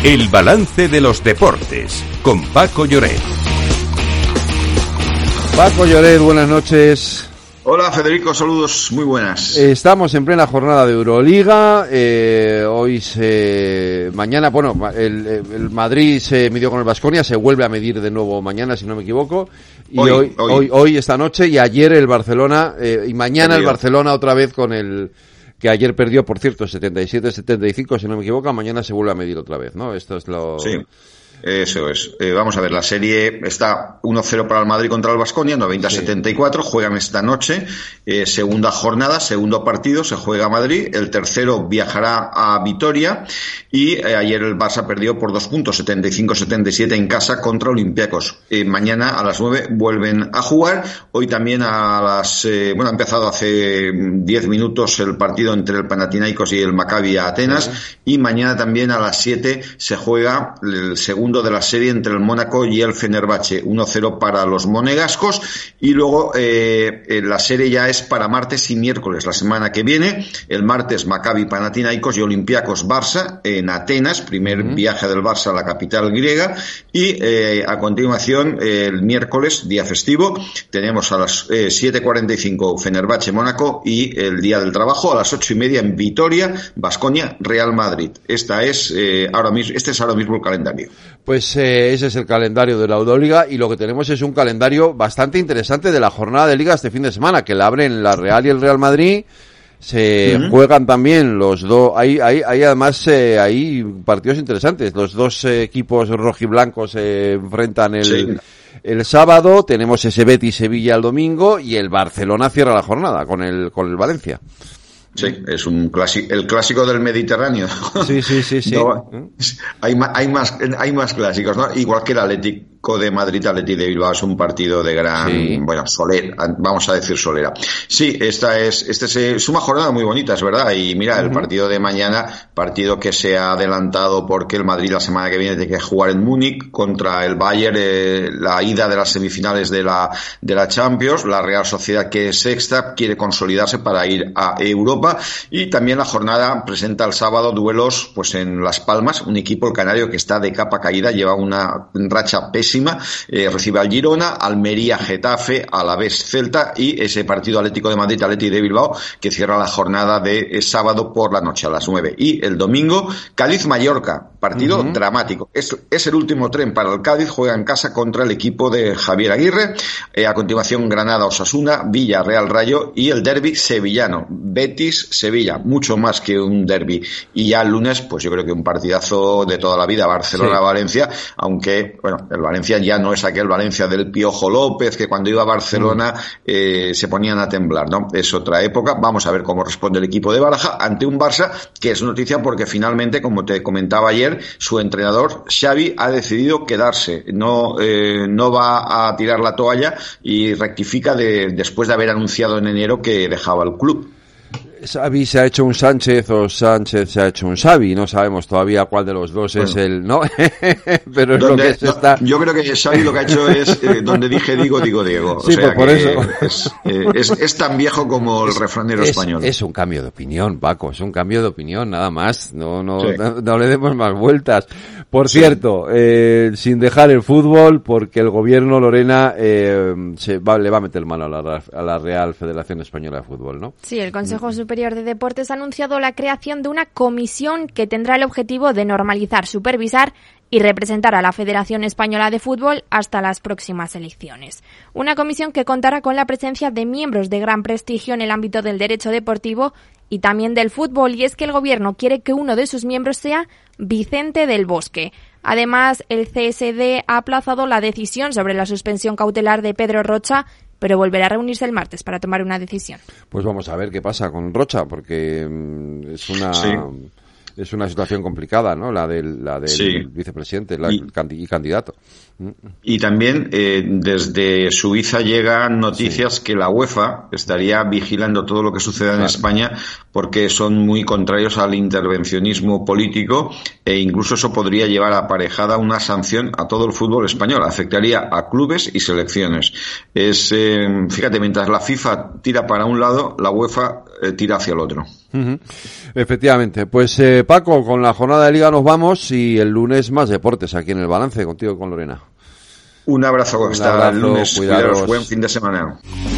El balance de los deportes, con Paco Lloret. Paco Lloret, buenas noches. Hola Federico, saludos, muy buenas. Estamos en plena jornada de Euroliga. Mañana, el Madrid se midió con el Baskonia, se vuelve a medir de nuevo mañana, si no me equivoco. Y hoy esta noche, y ayer el Barcelona, y mañana el Barcelona otra vez con el que ayer perdió, por cierto, 77-75, si no me equivoco. Mañana se vuelve a medir otra vez, ¿no? Esto es lo... Sí. Eso es. Vamos a ver, la serie está 1-0 para el Madrid contra el Baskonia, 90-74, juegan esta noche, segunda jornada, segundo partido, se juega a Madrid, el tercero viajará a Vitoria, y ayer el Barça perdió por 2 puntos, 75-77 en casa contra Olympiacos. Mañana a las 9 vuelven a jugar, hoy también ha empezado hace 10 minutos el partido entre el Panathinaikos y el Maccabi Atenas, y mañana también a las 7 se juega el segundo de la serie entre el Mónaco y el Fenerbahce, 1-0 para los monegascos, y luego la serie ya es para martes y miércoles la semana que viene. El martes Maccabi Panathinaikos y Olympiacos Barça en Atenas, primer viaje del Barça a la capital griega, y a continuación el miércoles, día festivo, tenemos a las 7:45 Fenerbahce Mónaco, y el día del trabajo a las 8:30 en Vitoria, Baskonia Real Madrid. Este es ahora mismo el calendario. Pues ese es el calendario de la Euroliga, y lo que tenemos es un calendario bastante interesante de la jornada de liga este fin de semana, que la abren la Real y el Real Madrid. Se juegan también los dos, hay además hay partidos interesantes. Los dos equipos rojiblancos se enfrentan el sábado, tenemos ese Betis Sevilla el domingo, y el Barcelona cierra la jornada con el Valencia. Sí, es el clásico del Mediterráneo. Sí. No, hay más clásicos, ¿no? Igual que el Atlético de Madrid, Atleti de Bilbao, es un partido de gran, solera, vamos a decir solera. Sí, es una jornada muy bonita, es verdad. Y mira, el partido de mañana, partido que se ha adelantado porque el Madrid la semana que viene tiene que jugar en Múnich contra el Bayern, la ida de las semifinales de la Champions. La Real Sociedad, que es sexta, quiere consolidarse para ir a Europa. Y también la jornada presenta el sábado duelos pues en Las Palmas, un equipo, el canario, que está de capa caída, lleva una racha pésima, recibe al Girona, Almería, Getafe, Alavés, Celta, y ese partido Atlético de Madrid, Atleti de Bilbao, que cierra la jornada de sábado por la noche a las 9. Y el domingo, Cádiz-Mallorca, partido dramático. Es el último tren para el Cádiz, juega en casa contra el equipo de Javier Aguirre. A continuación, Granada-Osasuna, Villarreal-Rayo, y el derbi sevillano, Betis-Sevilla, mucho más que un derbi. Y ya el lunes, pues yo creo que un partidazo de toda la vida, Barcelona-Valencia, aunque, el Valencia ya no es aquel Valencia del Piojo López, que cuando iba a Barcelona se ponían a temblar, ¿no? Es otra época. Vamos a ver cómo responde el equipo de Baraja ante un Barça que es noticia porque finalmente, como te comentaba ayer, su entrenador, Xavi, ha decidido quedarse. No va a tirar la toalla y rectifica después de haber anunciado en enero que dejaba el club. Xavi se ha hecho un Sánchez o Sánchez se ha hecho un Xavi, no sabemos todavía cuál de los dos es el, ¿no? Pero es lo que se está... Yo creo que Xavi lo que ha hecho es, donde dije digo Diego. Sí, o sea, por eso. Es tan viejo como el refranero español. Es un cambio de opinión, Paco, es un cambio de opinión, nada más. No le demos más vueltas. Por cierto, sin dejar el fútbol, porque el gobierno, Lorena, le va a meter mano a la Real Federación Española de Fútbol, ¿no? Sí, el Consejo Superior de Deportes ha anunciado la creación de una comisión que tendrá el objetivo de normalizar, supervisar y representar a la Federación Española de Fútbol hasta las próximas elecciones. Una comisión que contará con la presencia de miembros de gran prestigio en el ámbito del derecho deportivo y también del fútbol, y es que el gobierno quiere que uno de sus miembros sea Vicente del Bosque. Además, el CSD ha aplazado la decisión sobre la suspensión cautelar de Pedro Rocha, pero volverá a reunirse el martes para tomar una decisión. Pues vamos a ver qué pasa con Rocha, porque es una situación complicada, ¿no? La del vicepresidente y candidato. Y también desde Suiza llegan noticias que la UEFA estaría vigilando todo lo que suceda en España, porque son muy contrarios al intervencionismo político, e incluso eso podría llevar aparejada una sanción a todo el fútbol español. Afectaría a clubes y selecciones. Fíjate, mientras la FIFA tira para un lado, la UEFA tira hacia el otro. Efectivamente. Pues Paco, con la jornada de Liga nos vamos y el lunes más deportes aquí en El Balance, contigo y con Lorena. Un abrazo, hasta el lunes. Cuidaros. Buen fin de semana.